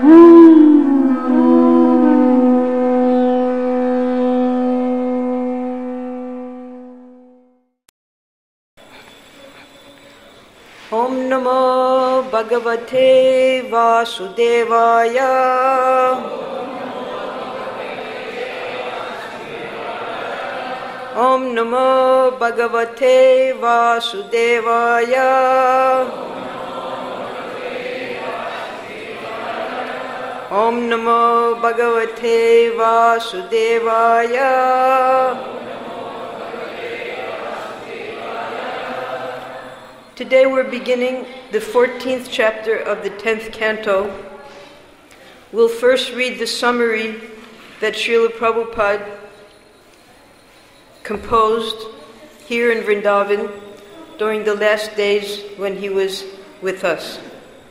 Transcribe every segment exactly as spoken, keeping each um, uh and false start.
Om Namo Bhagavate Vasudevaya. Om Namo Bhagavate Vasudevaya. Om Namo Bhagavate Vasudevaya. Today we're beginning the fourteenth chapter of the tenth canto. We'll first read the summary that Srila Prabhupada composed here in Vrindavan during the last days when he was with us.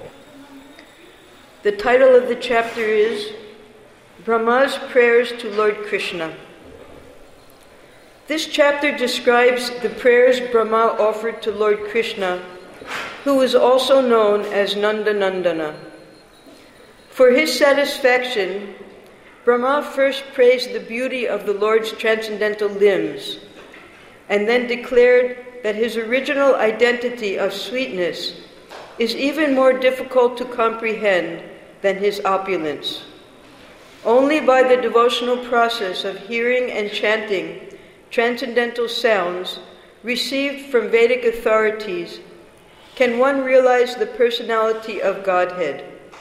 The title of the chapter is Brahma's Prayers to Lord Krishna. This chapter describes the prayers Brahma offered to Lord Krishna, who is also known as Nanda Nandana. For his satisfaction, Brahma first praised the beauty of the Lord's transcendental limbs, and then declared that his original identity of sweetness is even more difficult to comprehend than his opulence. Only by the devotional process of hearing and chanting transcendental sounds received from Vedic authorities can one realize the personality of Godhead.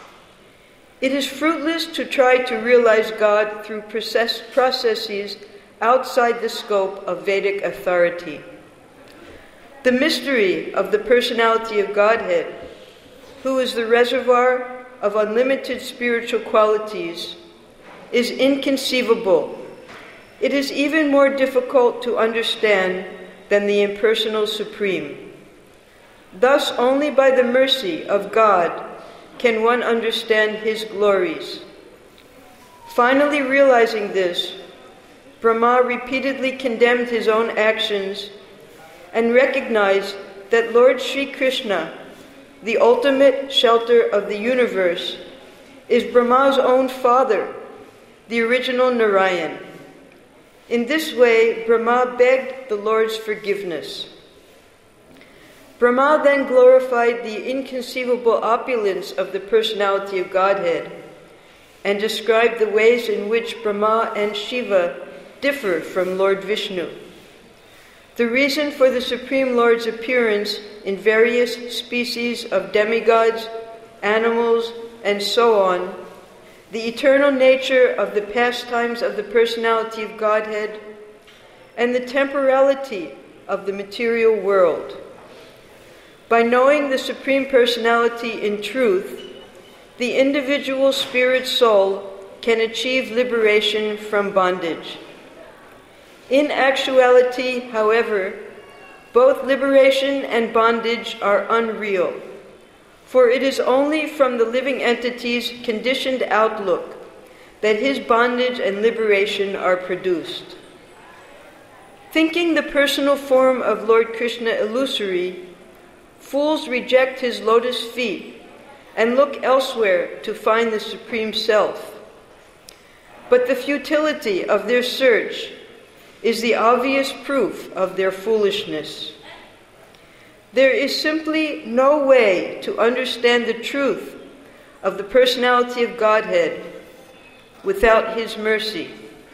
It is fruitless to try to realize God through process, processes outside the scope of Vedic authority. The mystery of the personality of Godhead, who is the reservoir of unlimited spiritual qualities, is inconceivable. It is even more difficult to understand than the impersonal Supreme. Thus, only by the mercy of God can one understand his glories. Finally realizing this, Brahma repeatedly condemned his own actions and recognized that Lord Sri Krishna, the ultimate shelter of the universe, is Brahma's own father, the original Narayan. In this way, Brahma begged the Lord's forgiveness. Brahma then glorified the inconceivable opulence of the personality of Godhead and described the ways in which Brahma and Shiva differ from Lord Vishnu. The reason for the Supreme Lord's appearance in various species of demigods, animals, and so on, the eternal nature of the pastimes of the personality of Godhead, and the temporality of the material world. By knowing the Supreme Personality in truth, the individual spirit soul can achieve liberation from bondage. In actuality, however, both liberation and bondage are unreal, for it is only from the living entity's conditioned outlook that his bondage and liberation are produced. Thinking the personal form of Lord Krishna illusory, fools reject his lotus feet and look elsewhere to find the Supreme Self. But the futility of their search is the obvious proof of their foolishness. There is simply no way to understand the truth of the personality of Godhead without his mercy.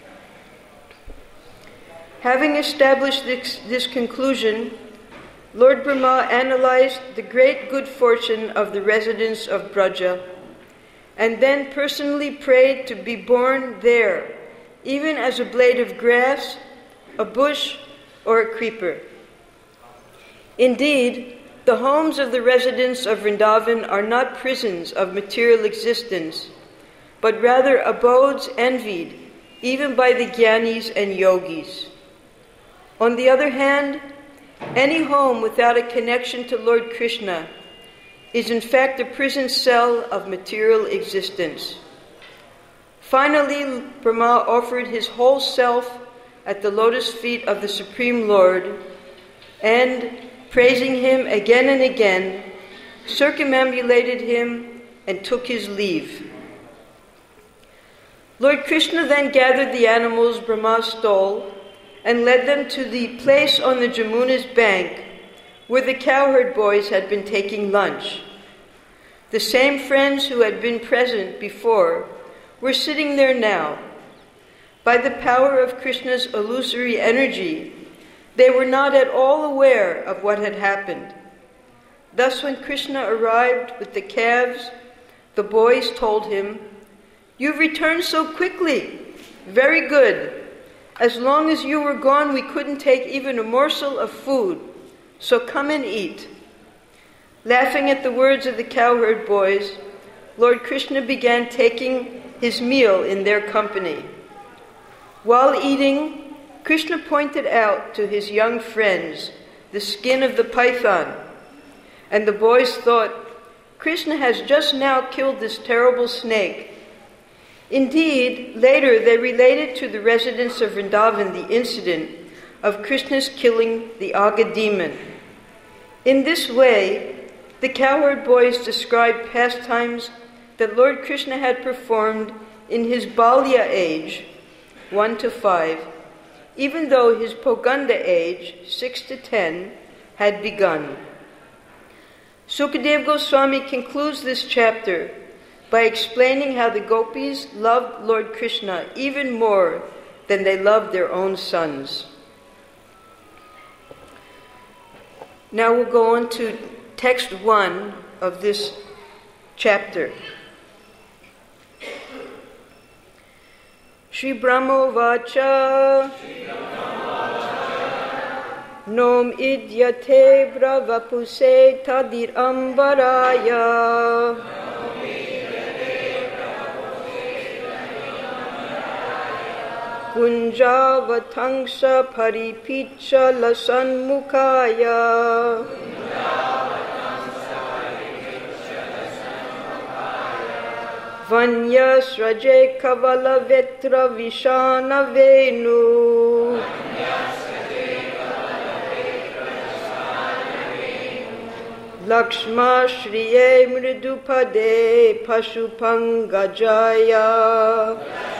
Having established this, this conclusion, Lord Brahma analyzed the great good fortune of the residents of Braja, and then personally prayed to be born there, even as a blade of grass, a bush, or a creeper. Indeed, the homes of the residents of Vrindavan are not prisons of material existence, but rather abodes envied even by the Gyanis and Yogis. On the other hand, any home without a connection to Lord Krishna is in fact a prison cell of material existence. Finally, Brahma offered his whole self at the lotus feet of the Supreme Lord and, praising him again and again, circumambulated him and took his leave. Lord Krishna then gathered the animals Brahma stole and led them to the place on the Jamuna's bank where the cowherd boys had been taking lunch. The same friends who had been present before were sitting there now. By the power of Krishna's illusory energy, they were not at all aware of what had happened. Thus, when Krishna arrived with the calves, the boys told him, "You've returned so quickly. Very good. As long as you were gone, we couldn't take even a morsel of food. So come and eat." Laughing at the words of the cowherd boys, Lord Krishna began taking his meal in their company. While eating, Krishna pointed out to his young friends the skin of the python, and the boys thought, "Krishna has just now killed this terrible snake." Indeed, later they related to the residents of Vrindavan the incident of Krishna's killing the Aga demon. In this way, the cowherd boys described pastimes that Lord Krishna had performed in his Balya age, one to five, even though his Poganda age, six to ten, had begun. Sukadeva Goswami concludes this chapter by explaining how the gopis loved Lord Krishna even more than they loved their own sons. Now we'll go on to text one of this chapter. Shri Brahma Vacha Nom idyate bravapuse tadir ambaraya Kunjavatangsa paripicha lasanmukaya Vanyasraje kavala vetra vishana venu Lakshma shriye mridupade pashupangajaya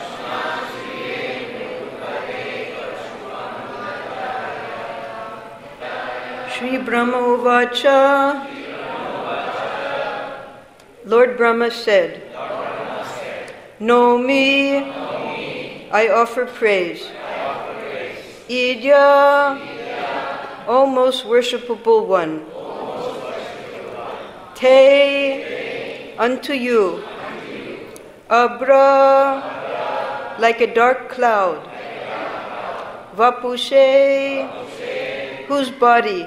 Shri Brahma Uvacha. Lord Brahma said, Know me, I offer praise. Idya, O most worshipable one. Te, unto you. Abra, like a dark cloud. Vapushe, whose body.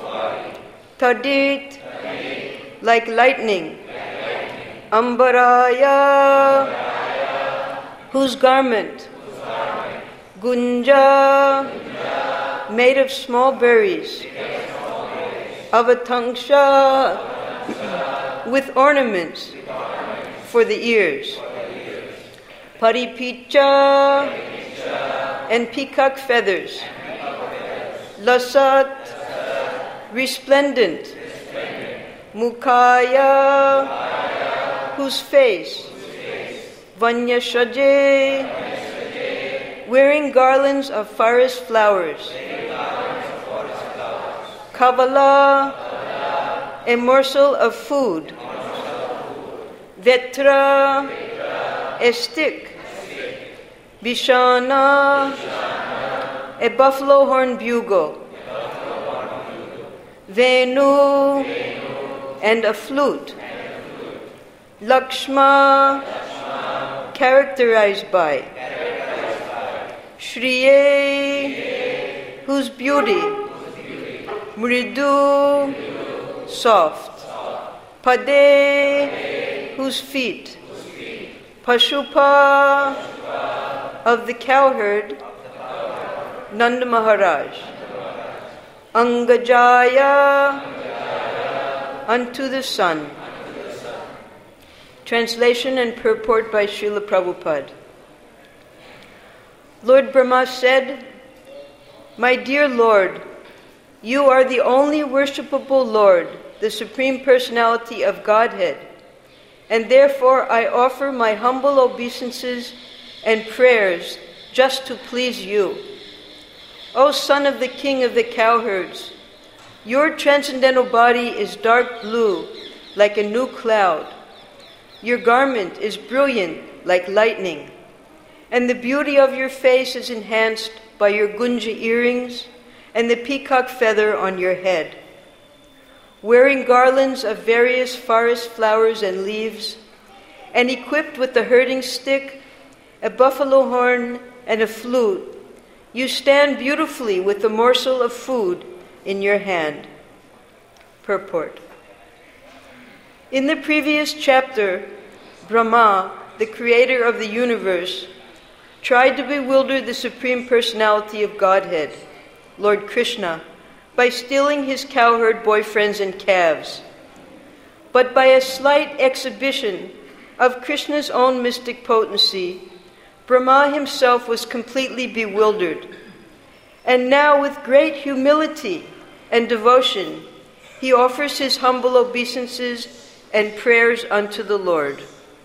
Tadit, like lightning. Ambaraya, whose garment. Gunja, made of small berries. Avatangsha, with ornaments for the ears. Paripicha, and peacock feathers. Lasat, resplendent. Mukaya, whose face. Vanyashaje, wearing garlands of forest flowers. Kavala, a morsel of food. Vetra, a stick. Bishana, a buffalo horn bugle. Venu, and a flute. Lakshma, characterized by. Shriye, whose beauty. Mridu, soft. Pade, whose feet. Pashupa, of the cowherd. Nanda Maharaj. Angajaya, unto the sun. Translation and purport by Srila Prabhupada. Lord Brahma said, My dear Lord, you are the only worshipable Lord, the Supreme Personality of Godhead, and therefore I offer my humble obeisances and prayers just to please you. O son of the king of the cowherds, your transcendental body is dark blue, like a new cloud. Your garment is brilliant, like lightning, and the beauty of your face is enhanced by your gunja earrings and the peacock feather on your head. Wearing garlands of various forest flowers and leaves, and equipped with a herding stick, a buffalo horn, and a flute, you stand beautifully with a morsel of food in your hand. Purport. In the previous chapter, Brahma, the creator of the universe, tried to bewilder the Supreme Personality of Godhead, Lord Krishna, by stealing his cowherd boyfriends and calves. But by a slight exhibition of Krishna's own mystic potency, Brahma himself was completely bewildered. And now, with great humility and devotion, he offers his humble obeisances and prayers unto the Lord.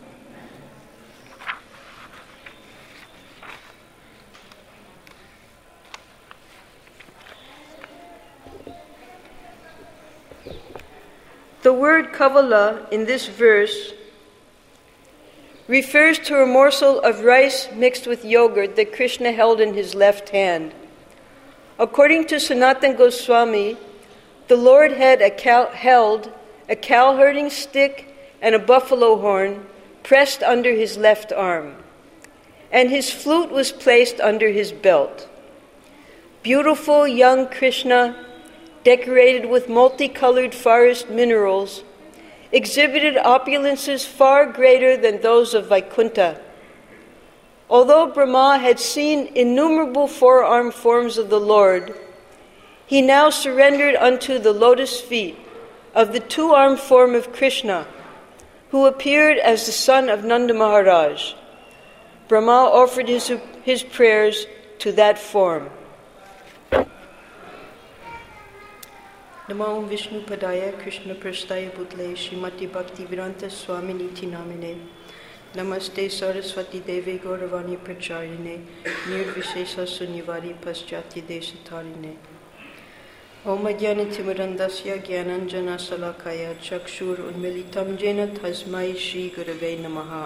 The word kavala in this verse refers to a morsel of rice mixed with yogurt that Krishna held in his left hand. According to Sanatana Goswami, the Lord had a cow, held a cow herding stick and a buffalo horn pressed under his left arm, and his flute was placed under his belt. Beautiful young Krishna, decorated with multicolored forest minerals, exhibited opulences far greater than those of Vaikuntha. Although Brahma had seen innumerable four-armed forms of the Lord, he now surrendered unto the lotus feet of the two-armed form of Krishna, who appeared as the son of Nanda Maharaj. Brahma offered his, his prayers to that form. Namo Vishnu Padaya Krishna Prasthaya Bhutale Srimati Bhakti Vedanta Swami Niti Namine Namaste Saraswati Deve Gauravani Pracharine Nirvishesha Sunnivari Paschati Deshatarine Om Ajnana Timirandasya Gyananjana Salakaya Chakshur Unmilitam Jena Tasmai Shri Gurave Namaha.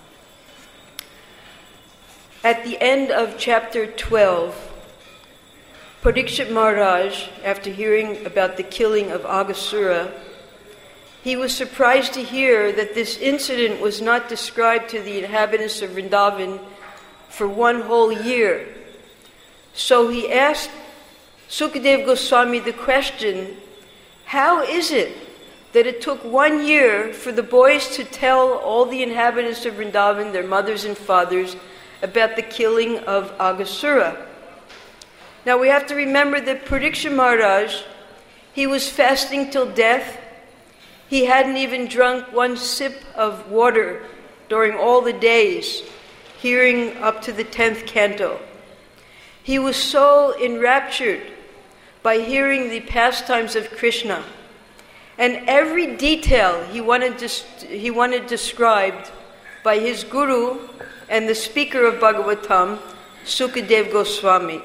At the end of chapter twelve, Parikshit Maharaj, after hearing about the killing of Aghasura, he was surprised to hear that this incident was not described to the inhabitants of Vrindavan for one whole year. So he asked Sukadeva Goswami the question, how is it that it took one year for the boys to tell all the inhabitants of Vrindavan, their mothers and fathers, about the killing of Aghasura? Now we have to remember that Parikshit Maharaj, he was fasting till death. He hadn't even drunk one sip of water during all the days, hearing up to the tenth canto. He was so enraptured by hearing the pastimes of Krishna, and every detail he wanted, dis- he wanted described by his guru and the speaker of Bhagavatam, Sukadeva Goswami.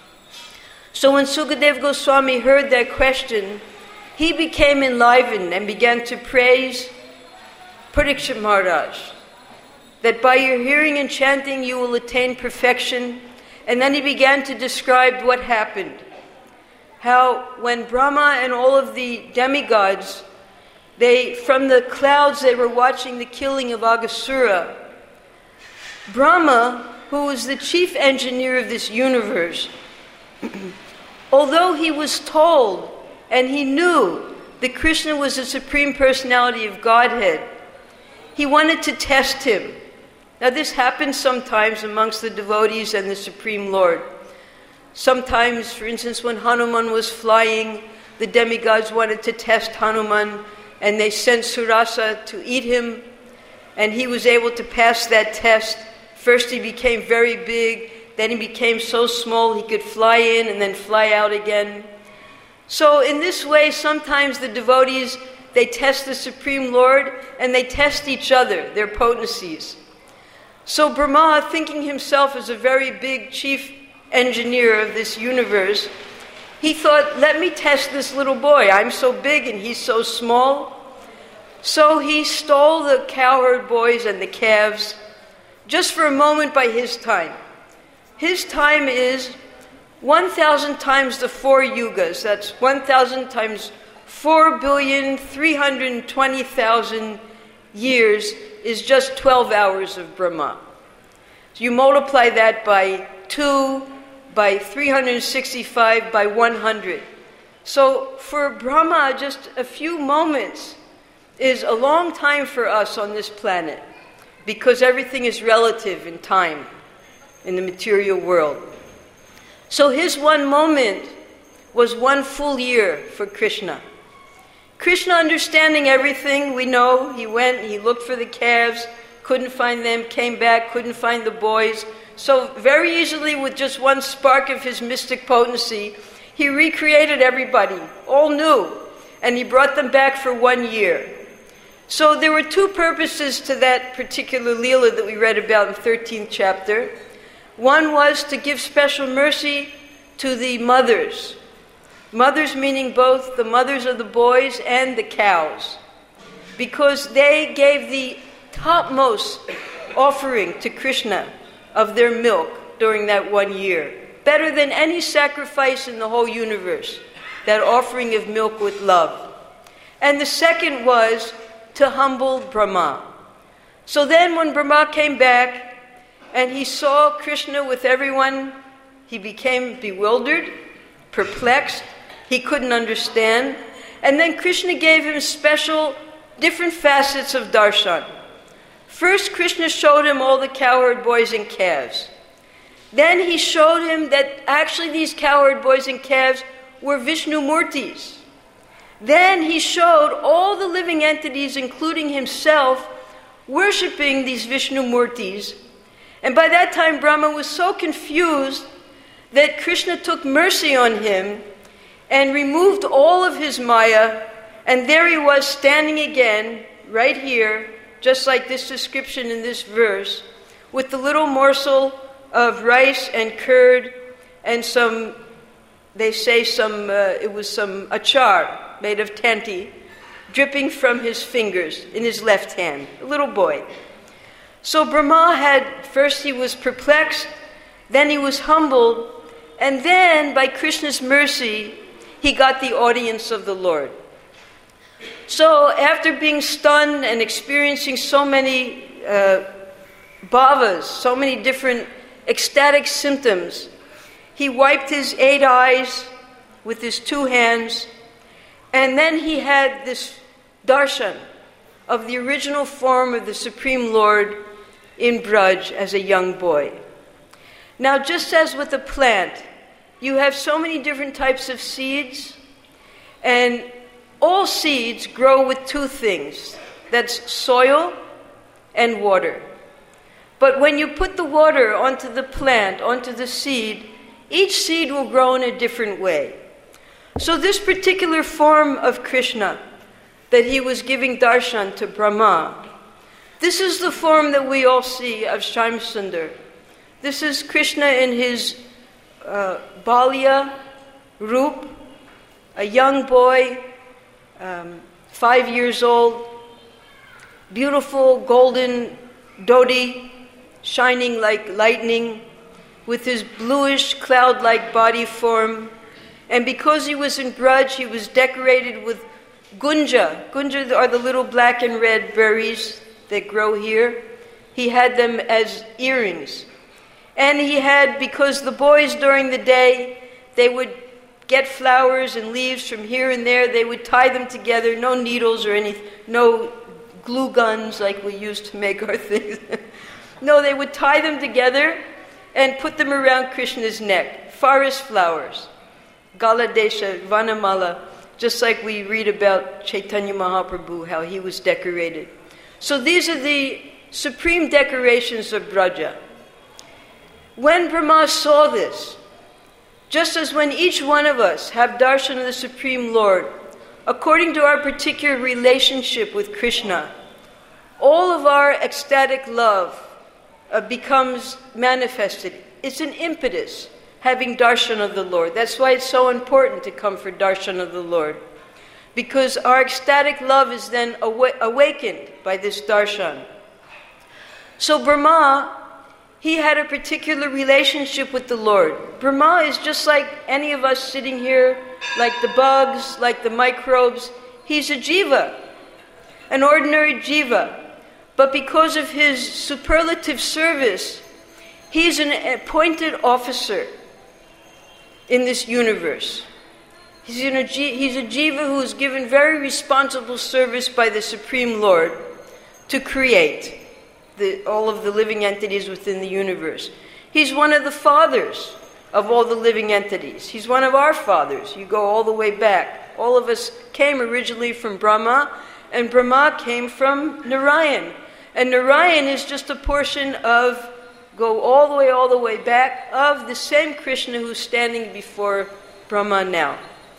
So when Sukadeva Goswami heard that question, he became enlivened and began to praise Parikshit Maharaj, that by your hearing and chanting you will attain perfection. And then he began to describe what happened. How when Brahma and all of the demigods, they from the clouds they were watching the killing of Aghasura. Brahma, who was the chief engineer of this universe, although he was told and he knew that Krishna was the Supreme Personality of Godhead, he wanted to test him. Now this happens sometimes amongst the devotees and the Supreme Lord. Sometimes, for instance, when Hanuman was flying, the demigods wanted to test Hanuman, and they sent Surasa to eat him, and he was able to pass that test. First he became very big, then he became so small he could fly in and then fly out again. So in this way, sometimes the devotees, they test the Supreme Lord and they test each other, their potencies. So Brahma, thinking himself as a very big chief engineer of this universe, he thought, let me test this little boy. I'm so big and he's so small. So he stole the cowherd boys and the calves just for a moment by his time. His time is one thousand times the four yugas. That's one thousand times four billion three hundred twenty thousand years is just twelve hours of Brahma. So you multiply that by two, by three hundred sixty-five, by one hundred. So for Brahma, just a few moments is a long time for us on this planet, because everything is relative in time in the material world. So his one moment was one full year for Krishna. Krishna, understanding everything, we know, he went, he looked for the calves, couldn't find them, came back, couldn't find the boys. So very easily, with just one spark of his mystic potency, he recreated everybody, all new, and he brought them back for one year. So there were two purposes to that particular Leela that we read about in the thirteenth chapter. One was to give special mercy to the mothers. Mothers meaning both the mothers of the boys and the cows, because they gave the topmost offering to Krishna of their milk during that one year. Better than any sacrifice in the whole universe, that offering of milk with love. And the second was to humble Brahma. So then when Brahma came back and he saw Krishna with everyone, he became bewildered, perplexed. He couldn't understand. And then Krishna gave him special, different facets of darshan. First, Krishna showed him all the cowherd boys and calves. Then he showed him that actually these cowherd boys and calves were Vishnu Murtis. Then he showed all the living entities, including himself, worshipping these Vishnu Murtis. And by that time, Brahma was so confused that Krishna took mercy on him and removed all of his Maya, and there he was standing again, right here, just like this description in this verse, with the little morsel of rice and curd and some, they say some, uh, it was some achar made of tanti, dripping from his fingers in his left hand, a little boy. So Brahma had, first he was perplexed, then he was humbled, and then by Krishna's mercy, he got the audience of the Lord. So after being stunned and experiencing so many uh, bhavas, so many different ecstatic symptoms, he wiped his eight eyes with his two hands, and then he had this darshan of the original form of the Supreme Lord in Braj as a young boy. Now, just as with a plant, you have so many different types of seeds, and all seeds grow with two things. That's soil and water. But when you put the water onto the plant, onto the seed, each seed will grow in a different way. So this particular form of Krishna that he was giving darshan to Brahma, this is the form that we all see of Shyamsundar. This is Krishna in his uh, Balya Roop, a young boy, um, five years old, beautiful golden dhoti, shining like lightning, with his bluish cloud-like body form. And because he was in Braj, he was decorated with gunja. Gunja are the little black and red berries that grow here. He had them as earrings. And he had, because the boys during the day, they would get flowers and leaves from here and there, they would tie them together, no needles or any, no glue guns like we used to make our things. No, they would tie them together and put them around Krishna's neck. Forest flowers, Galadesha, Vanamala, just like we read about Chaitanya Mahaprabhu, how he was decorated. So these are the supreme decorations of Braja. When Brahma saw this, just as when each one of us have darshan of the Supreme Lord, according to our particular relationship with Krishna, all of our ecstatic love uh, becomes manifested. It's an impetus, having darshan of the Lord. That's why it's so important to come for darshan of the Lord, because our ecstatic love is then awa- awakened by this darshan. So Brahma, he had a particular relationship with the Lord. Brahma is just like any of us sitting here, like the bugs, like the microbes. He's a jiva, an ordinary jiva. But because of his superlative service, he's an appointed officer in this universe. He's, in a, he's a jiva who is given very responsible service by the Supreme Lord to create the, all of the living entities within the universe. He's one of the fathers of all the living entities. He's one of our fathers. You go all the way back. All of us came originally from Brahma, and Brahma came from Narayan. And Narayan is just a portion of, go all the way, all the way back, of the same Krishna who's standing before Brahma now.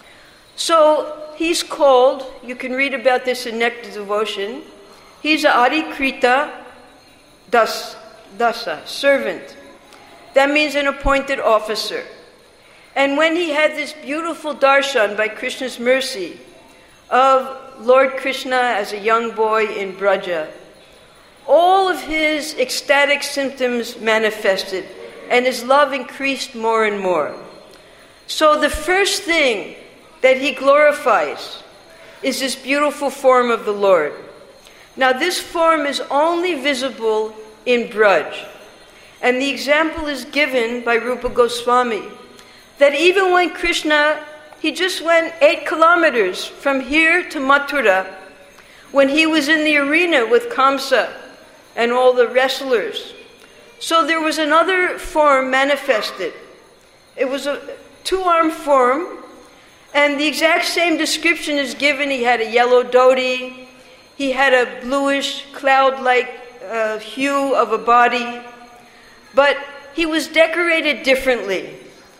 So he's called, you can read about this in Nectar Devotion, he's a Adhikrita das, Dasa, servant. That means an appointed officer. And when he had this beautiful darshan by Krishna's mercy of Lord Krishna as a young boy in Braja, all of his ecstatic symptoms manifested, and his love increased more and more. So the first thing that he glorifies is this beautiful form of the Lord. Now this form is only visible in Braj. And the example is given by Rupa Goswami, that even when Krishna, he just went eight kilometers from here to Mathura, when he was in the arena with Kamsa and all the wrestlers. So there was another form manifested. It was a two-armed form, and the exact same description is given. He had a yellow dhoti, he had a bluish cloud-like uh, hue of a body, but he was decorated differently.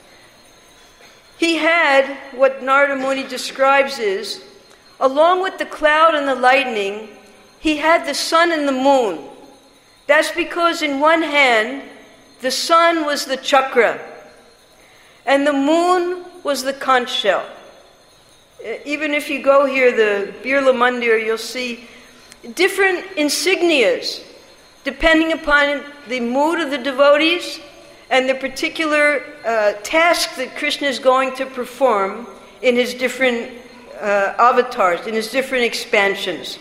He had, what Narada Muni describes is, along with the cloud and the lightning, he had the sun and the moon. That's because in one hand, the sun was the chakra, and the moon was the conch shell. Even if you go here, the Birla Mandir, you'll see different insignias, depending upon the mood of the devotees and the particular uh, task that Krishna is going to perform in his different uh, avatars, in his different expansions.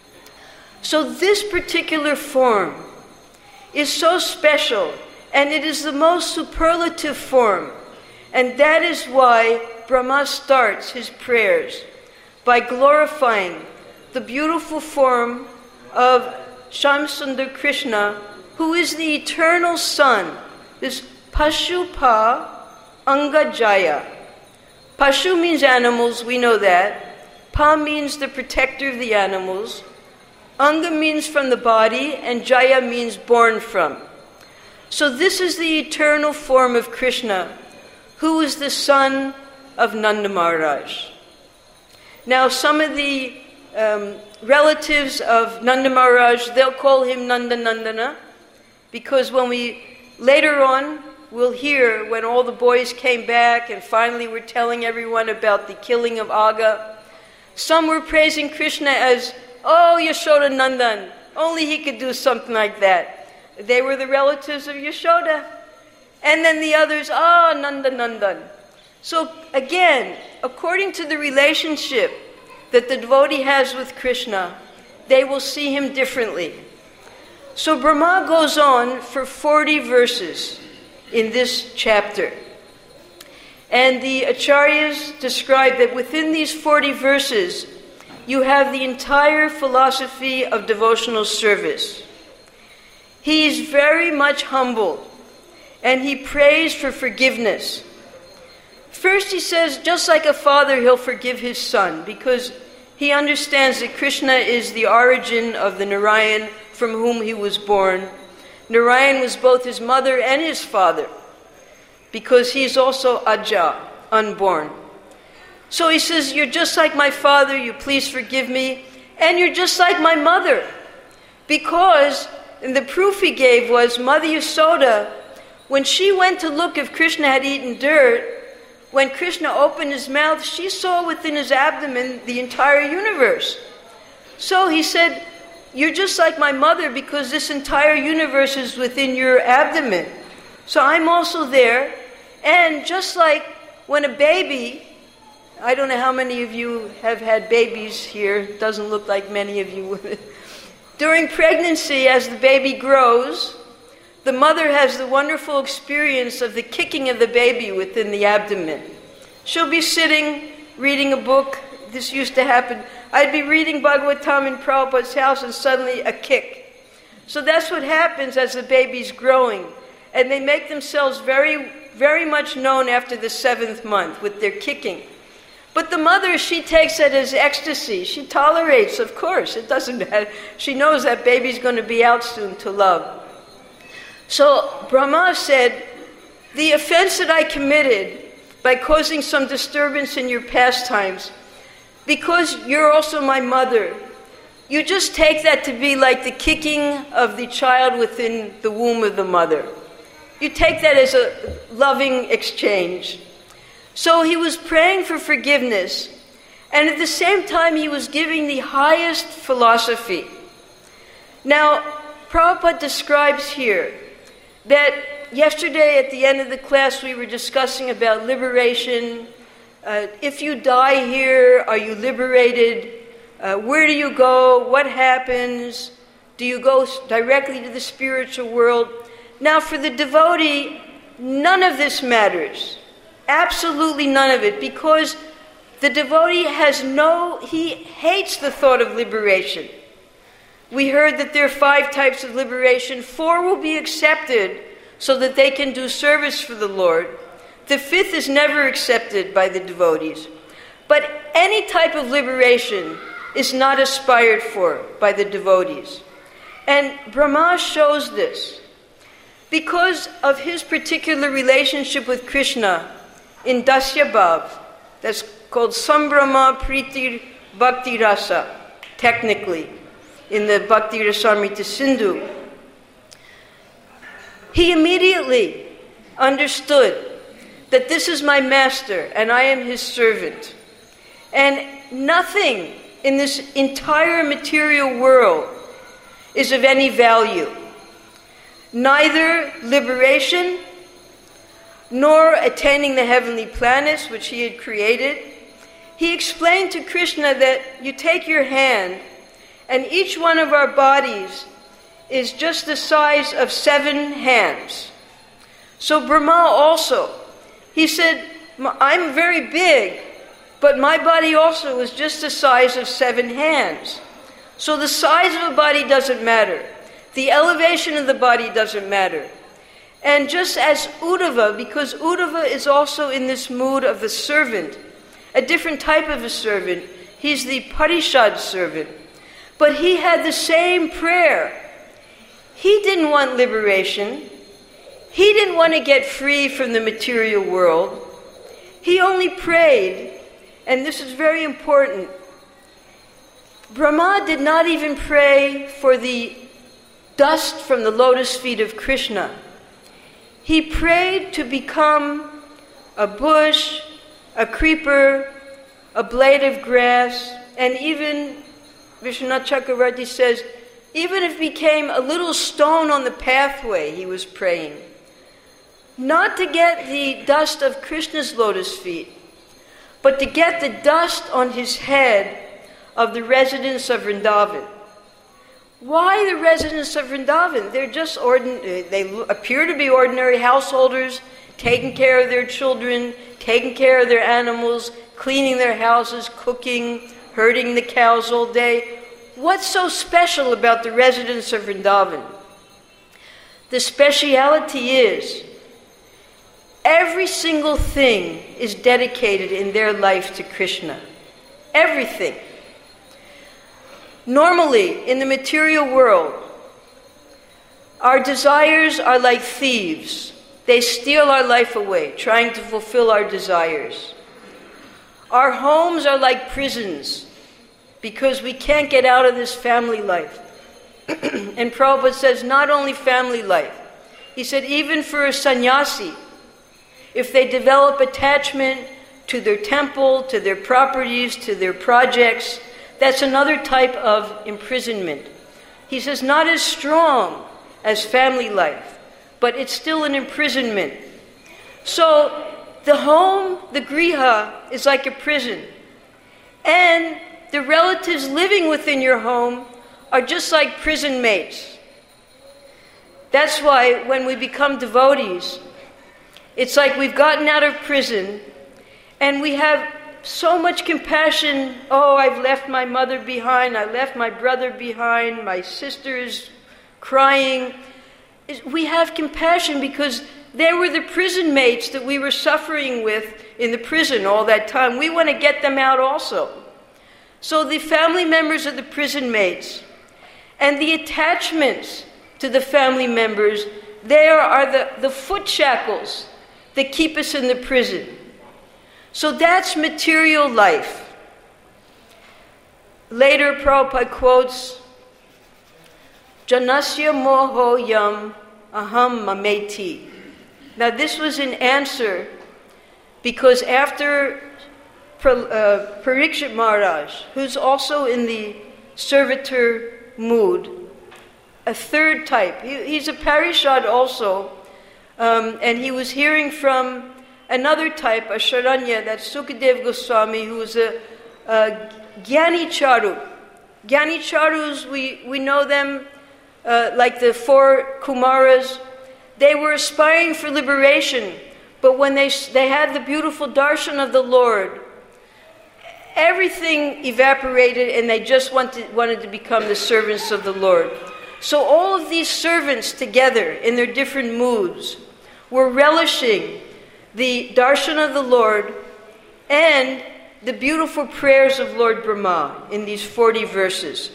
So this particular form is so special, and it is the most superlative form. And that is why Brahma starts his prayers by glorifying the beautiful form of Shyamsundar Krishna, who is the eternal sun, this Pashupa Angajaya. Pashu means animals, we know that. Pa means the protector of the animals. Anga means from the body, and Jaya means born from. So this is the eternal form of Krishna, who is the son of Nanda Maharaj. Now some of the um, relatives of Nanda Maharaj, they'll call him Nanda Nandana, because when we, later on, we'll hear when all the boys came back and finally were telling everyone about the killing of Aga, some were praising Krishna as, oh, Yashoda Nandan, only he could do something like that. They were the relatives of Yashoda. And then the others, ah, oh, Nanda Nandan. So again, according to the relationship that the devotee has with Krishna, they will see him differently. So Brahma goes on for forty verses in this chapter. And the acharyas describe that within these forty verses, you have the entire philosophy of devotional service. He is very much humbled, and he prays for forgiveness. First he says, just like a father, he'll forgive his son, because he understands that Krishna is the origin of the Narayan from whom he was born. Narayan was both his mother and his father, because he is also Aja, unborn. So he says, you're just like my father, you please forgive me, and you're just like my mother, because And the proof he gave was Mother Yasoda, when she went to look if Krishna had eaten dirt, when Krishna opened his mouth, she saw within his abdomen the entire universe. So he said, you're just like my mother because this entire universe is within your abdomen. So I'm also there. And just like when a baby, I don't know how many of you have had babies here, doesn't look like many of you would. During pregnancy, as the baby grows, the mother has the wonderful experience of the kicking of the baby within the abdomen. She'll be sitting, reading a book. This used to happen. I'd be reading Bhagavatam in Prabhupada's house and suddenly a kick. So that's what happens as the baby's growing. And they make themselves very, very much known after the seventh month with their kicking. But the mother, she takes it as ecstasy. She tolerates, of course. It doesn't matter. She knows that baby's going to be out soon to love. So Brahma said, the offense that I committed by causing some disturbance in your pastimes, because you're also my mother, you just take that to be like the kicking of the child within the womb of the mother. You take that as a loving exchange. So he was praying for forgiveness, and at the same time he was giving the highest philosophy. Now, Prabhupada describes here that yesterday at the end of the class we were discussing about liberation. Uh, if you die here, are you liberated? Uh, where do you go? What happens? Do you go directly to the spiritual world? Now, for the devotee, none of this matters. Absolutely none of it, because the devotee has no, he hates the thought of liberation. We heard that there are five types of liberation. Four will be accepted so that they can do service for the Lord. The fifth is never accepted by the devotees. But any type of liberation is not aspired for by the devotees. And Brahma shows this. Because of his particular relationship with Krishna in Dasya Bhav, that's called Sambrahma Priti Bhakti Rasa, technically, in the Bhakti Rasamrita Sindhu, he immediately understood that this is my master and I am his servant. And nothing in this entire material world is of any value. Neither liberation nor attaining the heavenly planets which he had created. He explained to Krishna that you take your hand and each one of our bodies is just the size of seven hands. So Brahma also, he said, I'm very big, but my body also is just the size of seven hands. So the size of a body doesn't matter. The elevation of the body doesn't matter. And just as Uddhava, because Uddhava is also in this mood of the servant, a different type of a servant, he's the Parishad servant. But he had the same prayer. He didn't want liberation. He didn't want to get free from the material world. He only prayed, and this is very important. Brahma did not even pray for the dust from the lotus feet of Krishna. He prayed to become a bush, a creeper, a blade of grass, and even, Vishwanath Chakravarti says, even if he became a little stone on the pathway, he was praying. Not to get the dust of Krishna's lotus feet, but to get the dust on his head of the residents of Vrindavan. Why the residents of Vrindavan? They're just ordinary, they appear to be ordinary householders, taking care of their children, taking care of their animals, cleaning their houses, cooking, herding the cows all day. What's so special about the residents of Vrindavan? The speciality is every single thing is dedicated in their life to Krishna. Everything. Normally, in the material world, our desires are like thieves. They steal our life away, trying to fulfill our desires. Our homes are like prisons, because we can't get out of this family life. And Prabhupada says not only family life. He said even for a sannyasi, if they develop attachment to their temple, to their properties, to their projects, that's another type of imprisonment. He says not as strong as family life, but it's still an imprisonment. So the home, the griha, is like a prison. And the relatives living within your home are just like prison mates. That's why when we become devotees, it's like we've gotten out of prison and we have so much compassion. Oh, I've left my mother behind, I left my brother behind, my sister is crying. We have compassion because they were the prison mates that we were suffering with in the prison all that time. We want to get them out also. So the family members are the prison mates. And the attachments to the family members, they are the, the foot shackles that keep us in the prison. So that's material life. Later, Prabhupada quotes, Janasya moho yam aham mameti. Now this was an answer because after uh, Parikshit Maharaj, who's also in the servitor mood, a third type, he, he's a parishad also, um, and he was hearing from another type, a Sharanya, that's Sukadev Goswami, who was a, a Gyani Charu. Gyani Charus, we, we know them uh, like the four Kumaras. They were aspiring for liberation, but when they, they had the beautiful darshan of the Lord, everything evaporated and they just wanted, wanted to become the servants of the Lord. So all of these servants together in their different moods were relishing the darshan of the Lord and the beautiful prayers of Lord Brahma in these forty verses.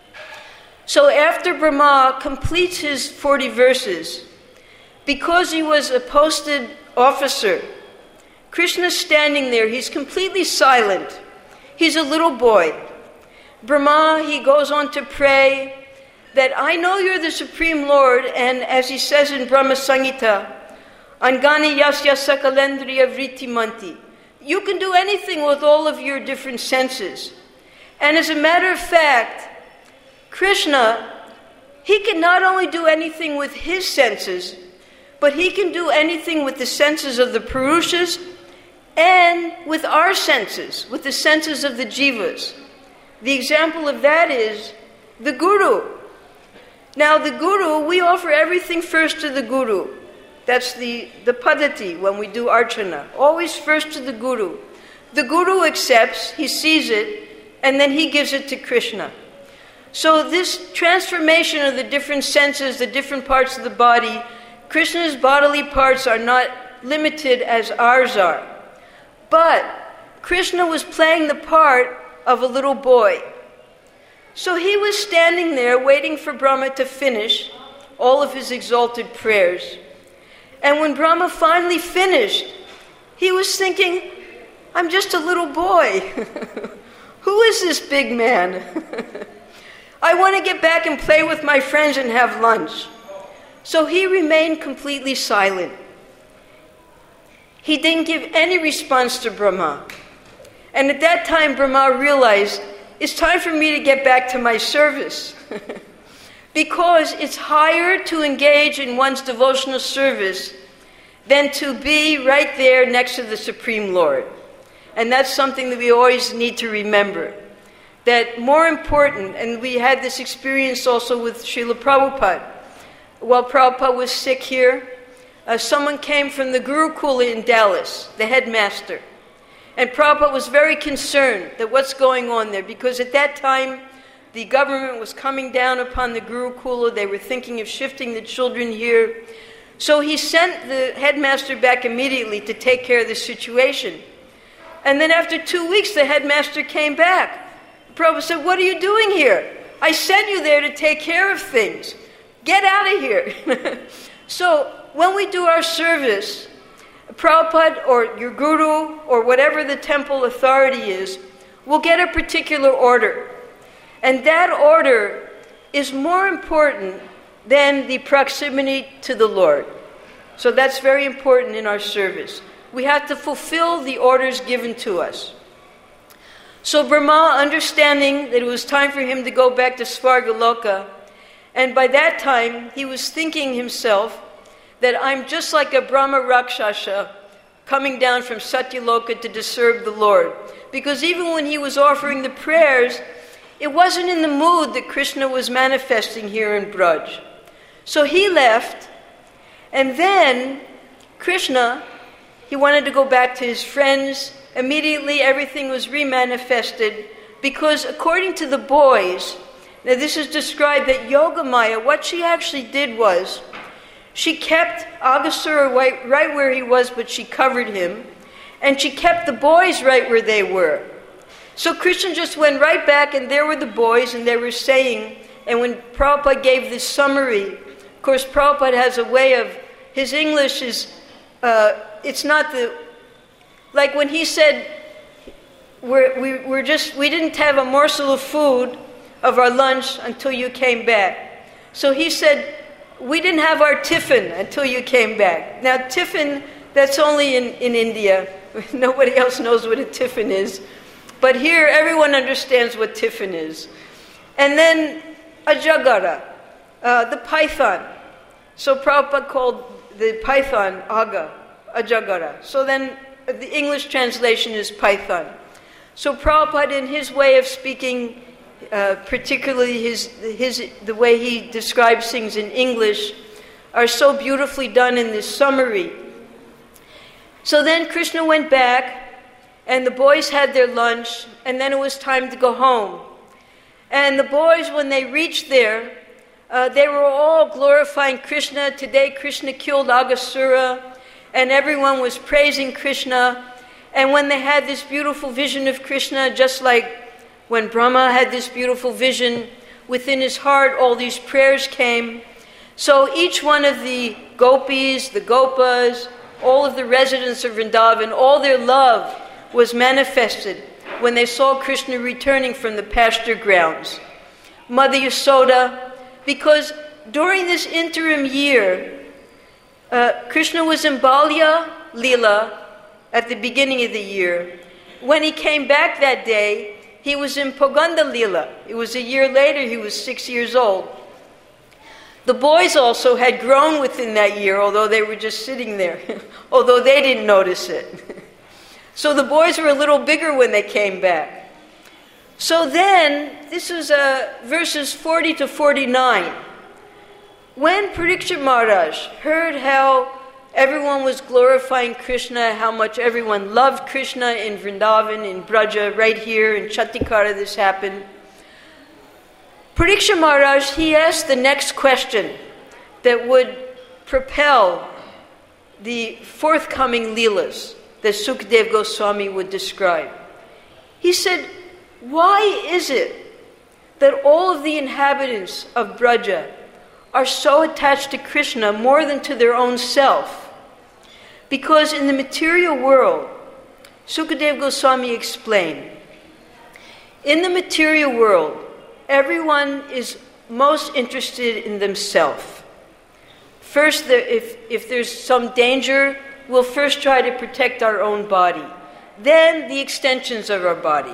So after Brahma completes his forty verses, because he was a posted officer, Krishna's standing there, he's completely silent. He's a little boy. Brahma, he goes on to pray that I know you're the Supreme Lord, and as he says in Brahma Samhita, Angani yasya sakalendriya vritti manti. You can do anything with all of your different senses. And as a matter of fact, Krishna, he can not only do anything with his senses, but he can do anything with the senses of the Purushas and with our senses, with the senses of the Jivas. The example of that is the Guru. Now the Guru, we offer everything first to the Guru. That's the, the padati when we do archana. Always first to the Guru. The Guru accepts, he sees it, and then he gives it to Krishna. So this transformation of the different senses, the different parts of the body, Krishna's bodily parts are not limited as ours are. But Krishna was playing the part of a little boy. So he was standing there waiting for Brahma to finish all of his exalted prayers. And when Brahma finally finished, he was thinking, I'm just a little boy. Who is this big man? I want to get back and play with my friends and have lunch. So he remained completely silent. He didn't give any response to Brahma. And at that time, Brahma realized, it's time for me to get back to my service. Because it's higher to engage in one's devotional service than to be right there next to the Supreme Lord. And that's something that we always need to remember. That more important, and we had this experience also with Srila Prabhupada. While Prabhupada was sick here, uh, someone came from the Gurukula in Dallas, the headmaster. And Prabhupada was very concerned that what's going on there, because at that time, the government was coming down upon the Gurukula. They were thinking of shifting the children here. So he sent the headmaster back immediately to take care of the situation. And then after two weeks, the headmaster came back. Prabhupada said, what are you doing here? I sent you there to take care of things. Get out of here. So when we do our service, Prabhupada or your guru or whatever the temple authority is will get a particular order. And that order is more important than the proximity to the Lord. So that's very important in our service. We have to fulfill the orders given to us. So Brahma, understanding that it was time for him to go back to Svargaloka, and by that time he was thinking himself that I'm just like a Brahma Rakshasa coming down from Satyaloka to disturb the Lord. Because even when he was offering the prayers, it wasn't in the mood that Krishna was manifesting here in Braj. So he left, and then Krishna, he wanted to go back to his friends. Immediately everything was remanifested, because according to the boys, now this is described that Yogamaya, what she actually did was, she kept Aghasura right, right where he was, but she covered him, and she kept the boys right where they were. So Krishna just went right back, and there were the boys, and they were saying, and when Prabhupada gave this summary, of course Prabhupada has a way of, his English is, uh, it's not the, like when he said, we're, we, we're just, we didn't have a morsel of food of our lunch until you came back. So he said, we didn't have our tiffin until you came back. Now tiffin, that's only in, in India. Nobody else knows what a tiffin is. But here everyone understands what tiffin is. And then Ajagara, uh, the python. So Prabhupada called the python Aga, Ajagara. So then the English translation is python. So Prabhupada, in his way of speaking, uh, particularly his, his, the way he describes things in English, are so beautifully done in this summary. So then Krishna went back, and the boys had their lunch, and then it was time to go home. And the boys, when they reached there, uh, they were all glorifying Krishna. Today Krishna killed Aghasura, and everyone was praising Krishna. And when they had this beautiful vision of Krishna, just like when Brahma had this beautiful vision, within his heart all these prayers came. So each one of the gopis, the gopas, all of the residents of Vrindavan, all their love was manifested when they saw Krishna returning from the pasture grounds. Mother Yasoda, because during this interim year, uh, Krishna was in Balya Leela at the beginning of the year. When he came back that day, he was in Poganda Leela. It was a year later, he was six years old. The boys also had grown within that year, although they were just sitting there, although they didn't notice it. So the boys were a little bigger when they came back. So then, this is uh, verses forty to forty-nine. When Parikshit Maharaj heard how everyone was glorifying Krishna, how much everyone loved Krishna in Vrindavan, in Braja, right here in Chatikara this happened, Parikshit Maharaj, he asked the next question that would propel the forthcoming Leelas that Sukadeva Goswami would describe. He said, why is it that all of the inhabitants of Braja are so attached to Krishna more than to their own self? Because in the material world, Sukadeva Goswami explained, in the material world, everyone is most interested in themselves. First, if, if there's some danger, we'll first try to protect our own body, then the extensions of our body.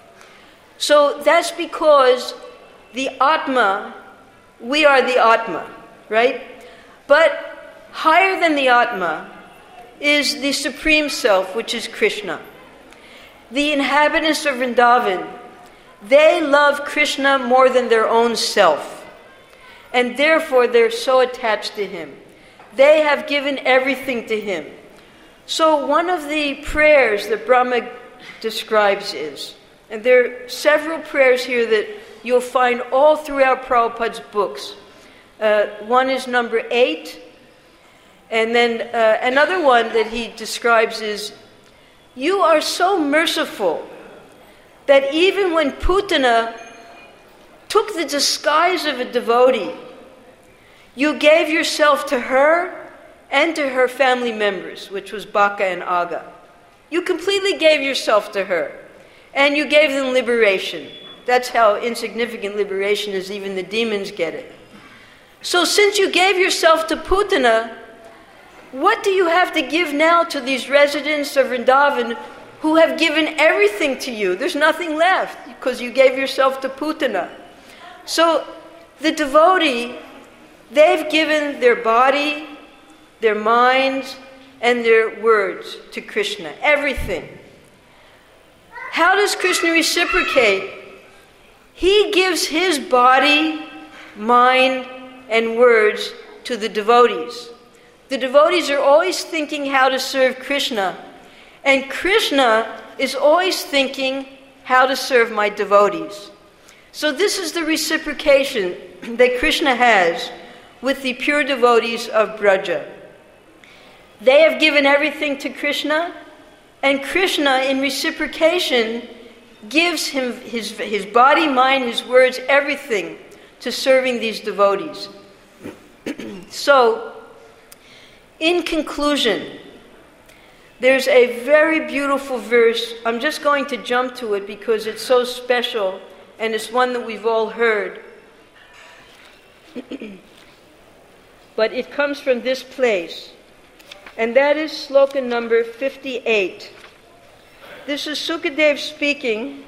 So that's because the Atma, we are the Atma, right? But higher than the Atma is the Supreme Self, which is Krishna. The inhabitants of Vrindavan, they love Krishna more than their own self, and therefore they're so attached to him. They have given everything to him. So one of the prayers that Brahma describes is, and there are several prayers here that you'll find all throughout Prabhupada's books. Uh, one is number eight, and then uh, another one that he describes is, you are so merciful that even when Putana took the disguise of a devotee, you gave yourself to her and to her family members, which was Baka and Aga. You completely gave yourself to her, and you gave them liberation. That's how insignificant liberation is. Even the demons get it. So since you gave yourself to Putana, what do you have to give now to these residents of Vrindavan who have given everything to you? There's nothing left because you gave yourself to Putana. So the devotee, they've given their body, their minds, and their words to Krishna. Everything. How does Krishna reciprocate? He gives his body, mind, and words to the devotees. The devotees are always thinking how to serve Krishna, and Krishna is always thinking how to serve my devotees. So this is the reciprocation that Krishna has with the pure devotees of Braja. They have given everything to Krishna, and Krishna, in reciprocation, gives him his, his body, mind, his words, everything to serving these devotees. So, in conclusion, there's a very beautiful verse. I'm just going to jump to it because it's so special and it's one that we've all heard. But it comes from this place, and that is sloka number fifty-eight. This is Sukadev speaking.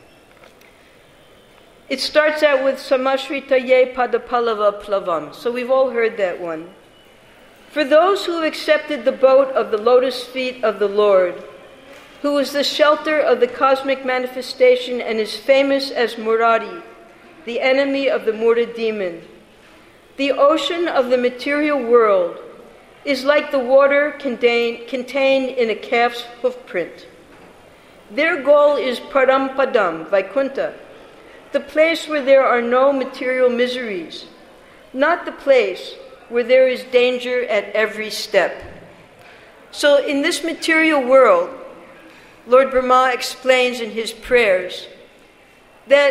It starts out with Samashritaye Padapalava Plavam. So we've all heard that one. For those who have accepted the boat of the lotus feet of the Lord, who is the shelter of the cosmic manifestation and is famous as Murari, the enemy of the Murda demon, the ocean of the material world is like the water contain, contained in a calf's hoofprint. Their goal is Parampadam, Vaikuntha, the place where there are no material miseries, not the place where there is danger at every step. So in this material world, Lord Brahma explains in his prayers that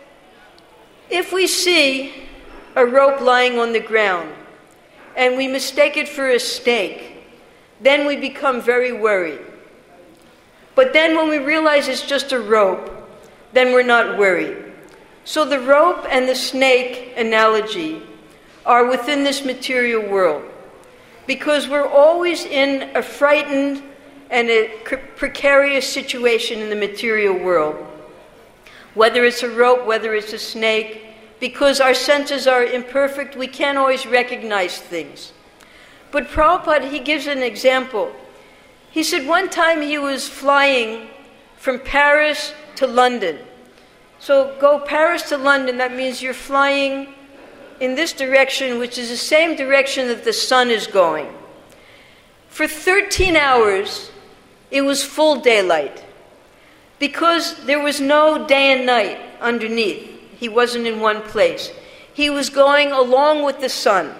if we see a rope lying on the ground and we mistake it for a snake, then we become very worried. But then when we realize it's just a rope, then we're not worried. So the rope and the snake analogy are within this material world, because we're always in a frightened and a precarious situation in the material world. Whether it's a rope, whether it's a snake, because our senses are imperfect, we can't always recognize things. But Prabhupada, he gives an example. He said one time he was flying from Paris to London. So go Paris to London, that means you're flying in this direction, which is the same direction that the sun is going. For thirteen hours, it was full daylight, because there was no day and night underneath. He wasn't in one place. He was going along with the sun.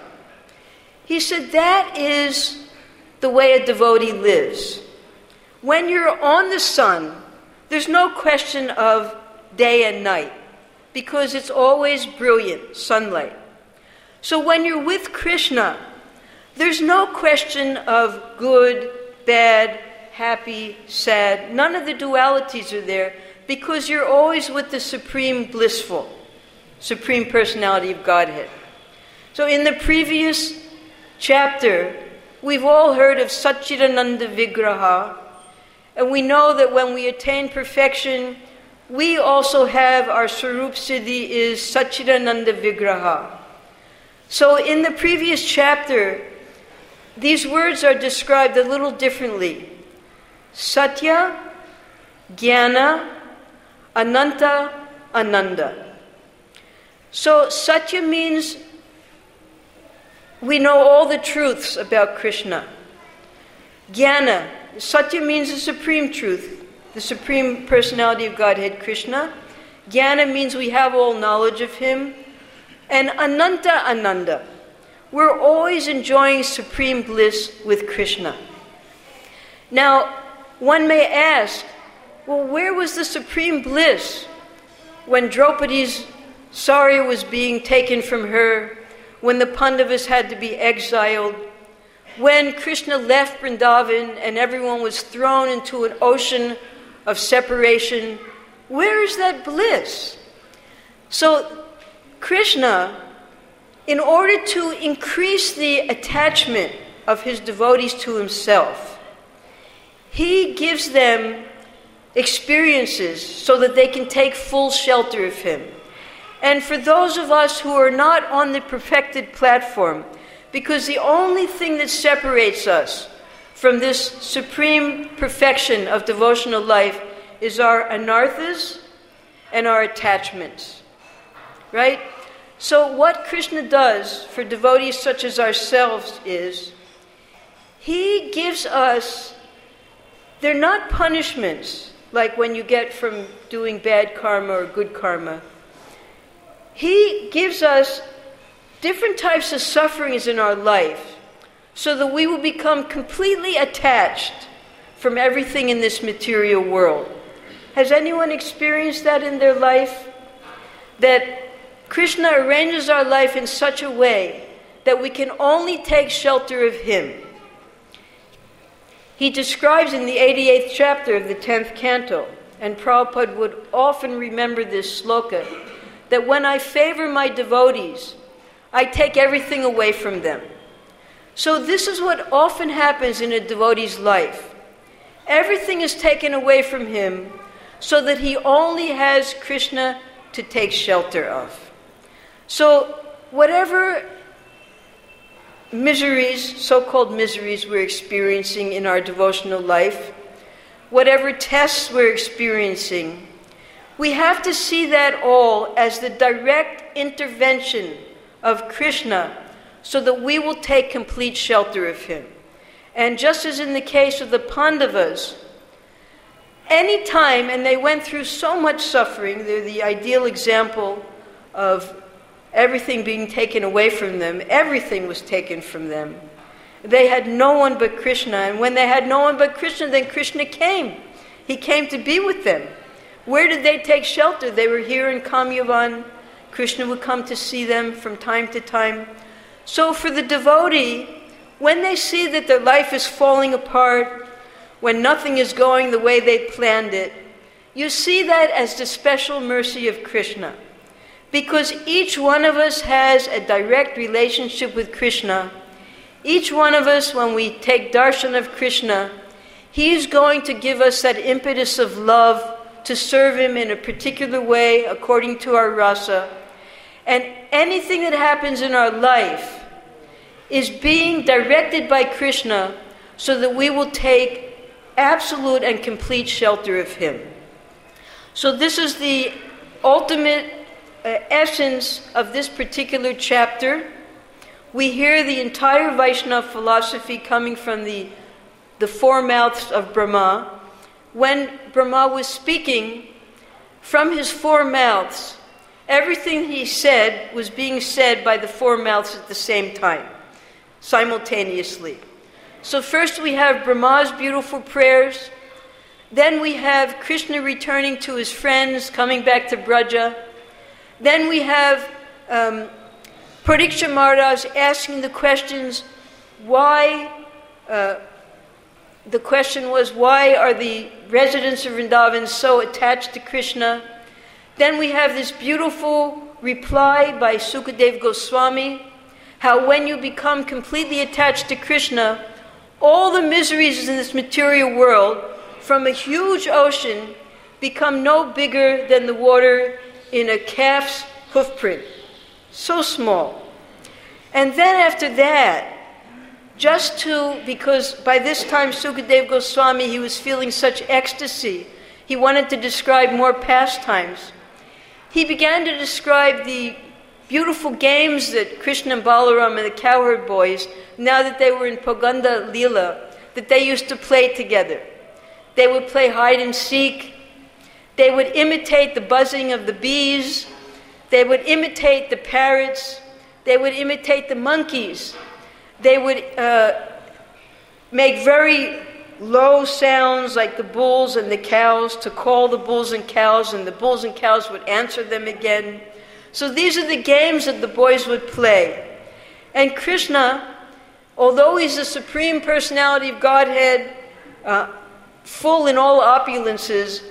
He said that is the way a devotee lives. When you're on the sun, there's no question of day and night, because it's always brilliant sunlight. So when you're with Krishna, there's no question of good, bad, happy, sad. None of the dualities are there, because you're always with the Supreme Blissful, Supreme Personality of Godhead. So in the previous chapter, we've all heard of Satchidananda Vigraha, and we know that when we attain perfection, we also have our Swarup Siddhi is Satchidananda Vigraha. So in the previous chapter, these words are described a little differently. Satya, Jnana, Ananta, Ananda. So Satya means we know all the truths about Krishna. Jnana, Satya means the supreme truth, the Supreme Personality of Godhead, Krishna. Jnana means we have all knowledge of Him. And Ananta Ananda, we're always enjoying supreme bliss with Krishna. Now, one may ask, well, where was the supreme bliss when Draupadi's sari was being taken from her, when the Pandavas had to be exiled, when Krishna left Vrindavan and everyone was thrown into an ocean of separation? Where is that bliss? So Krishna, in order to increase the attachment of his devotees to himself, he gives them experiences so that they can take full shelter of him. And for those of us who are not on the perfected platform, because the only thing that separates us from this supreme perfection of devotional life is our anarthas and our attachments, right? So what Krishna does for devotees such as ourselves is, he gives us, they're not punishments like when you get from doing bad karma or good karma. He gives us different types of sufferings in our life so that we will become completely attached from everything in this material world. Has anyone experienced that in their life? That Krishna arranges our life in such a way that we can only take shelter of him. He describes in the eighty-eighth chapter of the tenth canto, and Prabhupada would often remember this sloka, that when I favor my devotees, I take everything away from them. So this is what often happens in a devotee's life. Everything is taken away from him so that he only has Krishna to take shelter of. So whatever miseries, so-called miseries we're experiencing in our devotional life, whatever tests we're experiencing, we have to see that all as the direct intervention of Krishna so that we will take complete shelter of him. And just as in the case of the Pandavas, any time, and they went through so much suffering, they're the ideal example of everything being taken away from them. Everything was taken from them. They had no one but Krishna, and when they had no one but Krishna, then Krishna came. He came to be with them. Where did they take shelter? They were here in Kamyavan. Krishna would come to see them from time to time. So for the devotee, when they see that their life is falling apart, when nothing is going the way they planned it, you see that as the special mercy of Krishna. Because each one of us has a direct relationship with Krishna. Each one of us, when we take darshan of Krishna, he's going to give us that impetus of love to serve him in a particular way according to our rasa. And anything that happens in our life is being directed by Krishna so that we will take absolute and complete shelter of him. So this is the ultimate uh, essence of this particular chapter. We hear the entire Vaishnava philosophy coming from the, the four mouths of Brahma. When Brahma was speaking, from his four mouths, everything he said was being said by the four mouths at the same time, simultaneously. So first we have Brahma's beautiful prayers, then we have Krishna returning to his friends, coming back to Braja, then we have um, Pariksha Maharaj asking the questions, why, uh, the question was, why are the residents of Vrindavan so attached to Krishna? Then we have this beautiful reply by Sukadev Goswami, how when you become completely attached to Krishna, all the miseries in this material world, from a huge ocean, become no bigger than the water in a calf's hoofprint. So small. And then after that, just to, because by this time Sukadev Goswami, he was feeling such ecstasy, he wanted to describe more pastimes. He began to describe the beautiful games that Krishna and Balaram and the cowherd boys, now that they were in Poganda Leela, that they used to play together. They would play hide and seek. They would imitate the buzzing of the bees. They would imitate the parrots. They would imitate the monkeys. They would uh, make very low sounds like the bulls and the cows to call the bulls and cows, and the bulls and cows would answer them again. So these are the games that the boys would play. And Krishna, although he's the Supreme Personality of Godhead, uh, full in all opulences,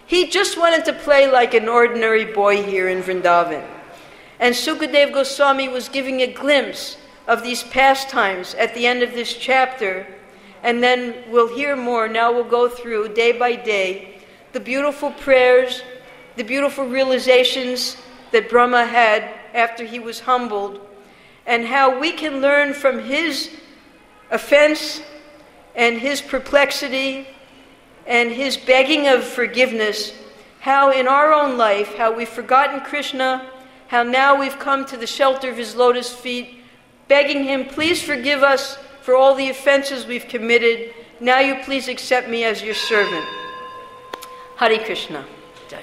He just wanted to play like an ordinary boy here in Vrindavan. And Sukadeva Goswami was giving a glimpse of these pastimes at the end of this chapter. And then we'll hear more. Now we'll go through day by day the beautiful prayers, the beautiful realizations that Brahma had after he was humbled, and how we can learn from his offense and his perplexity and his begging of forgiveness, how in our own life, how we've forgotten Krishna, how now we've come to the shelter of his lotus feet, begging him, please forgive us for all the offenses we've committed. Now you please accept me as your servant. Hare Krishna. Jai.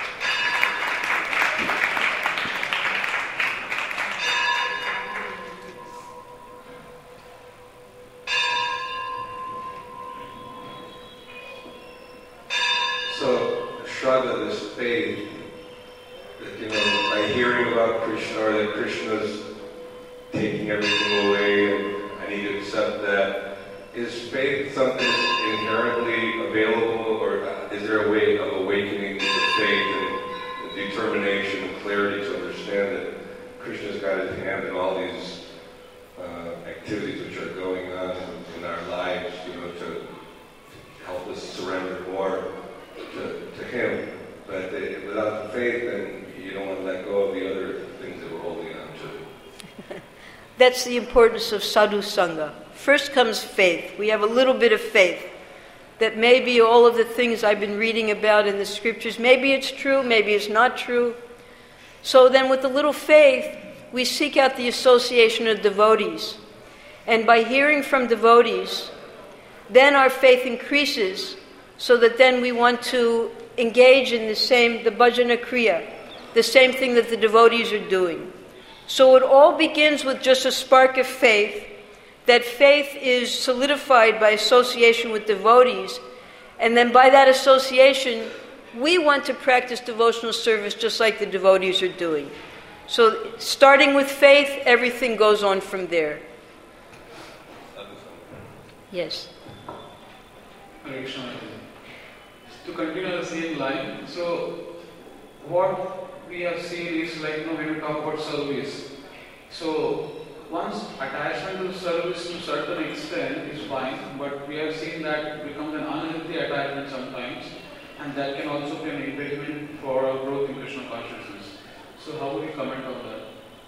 So, Shraddha, this faith, that, you know, by hearing about Krishna, or that Krishna's taking everything away and I need to accept that, is faith something that's inherently available, or is there a way of awakening the faith and the determination and clarity to understand that Krishna's got his hand in all these uh, activities which are going on in our lives, you know, to help us surrender more to, to him? But they, without the faith, then you don't want to let go of the other things that we're holding on to. That's the importance of sadhu sangha. First comes faith. We have a little bit of faith that maybe all of the things I've been reading about in the scriptures, maybe it's true, maybe it's not true. So then with a little faith, we seek out the association of devotees. And by hearing from devotees, then our faith increases, so that then we want to engage in the same, the bhajana kriya, the same thing that the devotees are doing. So it all begins with just a spark of faith. That faith is solidified by association with devotees, and then by that association, we want to practice devotional service just like the devotees are doing. So starting with faith, everything goes on from there. Yes. To continue the same line, so what we have seen is like, you know, when we talk about service, so once attachment to service to a certain extent is fine, but we have seen that it becomes an unhealthy attachment sometimes, and that can also be an impediment for our growth in Krishna consciousness. So how would you comment on that?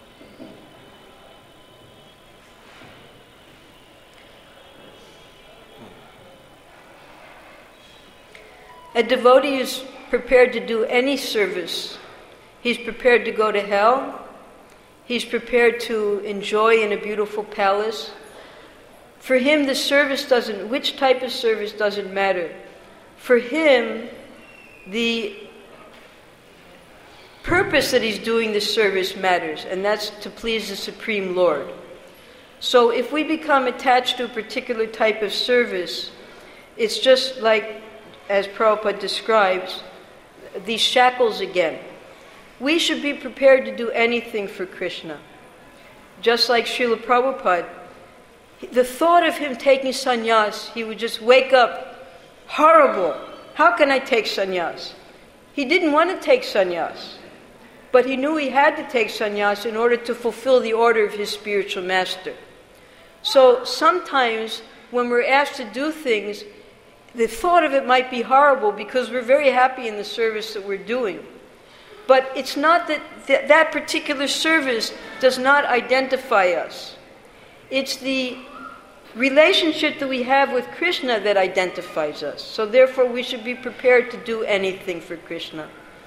A devotee is prepared to do any service. He's prepared to go to hell. He's prepared to enjoy in a beautiful palace. For him, the service doesn't, which type of service doesn't matter. For him, the purpose that he's doing the service matters, and that's to please the Supreme Lord. So if we become attached to a particular type of service, it's just like, as Prabhupada describes, these shackles again. We should be prepared to do anything for Krishna. Just like Srila Prabhupada, the thought of him taking sannyas, he would just wake up, horrible, how can I take sannyas? He didn't want to take sannyas, but he knew he had to take sannyas in order to fulfill the order of his spiritual master. So sometimes when we're asked to do things, the thought of it might be horrible because we're very happy in the service that we're doing. But it's not that th- that particular service does not identify us. It's the relationship that we have with Krishna that identifies us. So therefore we should be prepared to do anything for Krishna.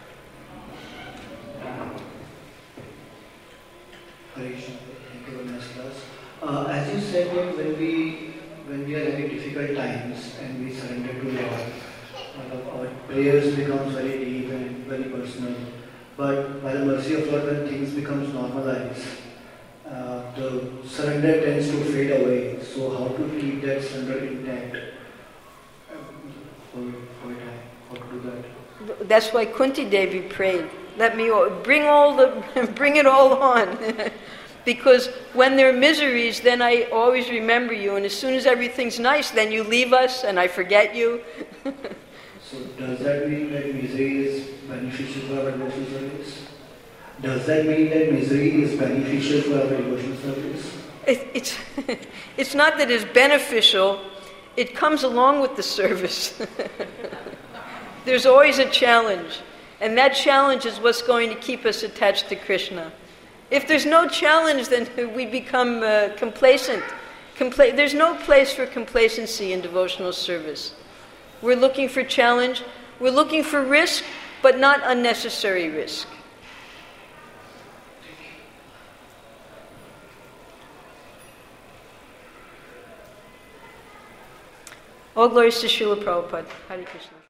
Hare Krishna. Thank you very much, class. Uh, as you said, that when we when we are having difficult times and we surrender to Lord, uh, our prayers becomes very deep and very personal. But by the mercy of Lord, when things becomes normalized, uh, the surrender tends to fade away. So how to keep that surrender intact for, for a time? How to do that? That's why Kunti Devi prayed, let me all, bring all the bring it all on. Because when there are miseries, then I always remember you, and as soon as everything's nice, then you leave us and I forget you. So does that mean that misery is beneficial for our devotional service? Does that mean that misery is beneficial for our devotional service? It, it's, it's not that it's beneficial, it comes along with the service. There's always a challenge, and that challenge is what's going to keep us attached to Krishna. If there's no challenge, then we become uh, complacent. Compla- there's no place for complacency in devotional service. We're looking for challenge, we're looking for risk, but not unnecessary risk. All glories to Srila Prabhupada. Hare Krishna.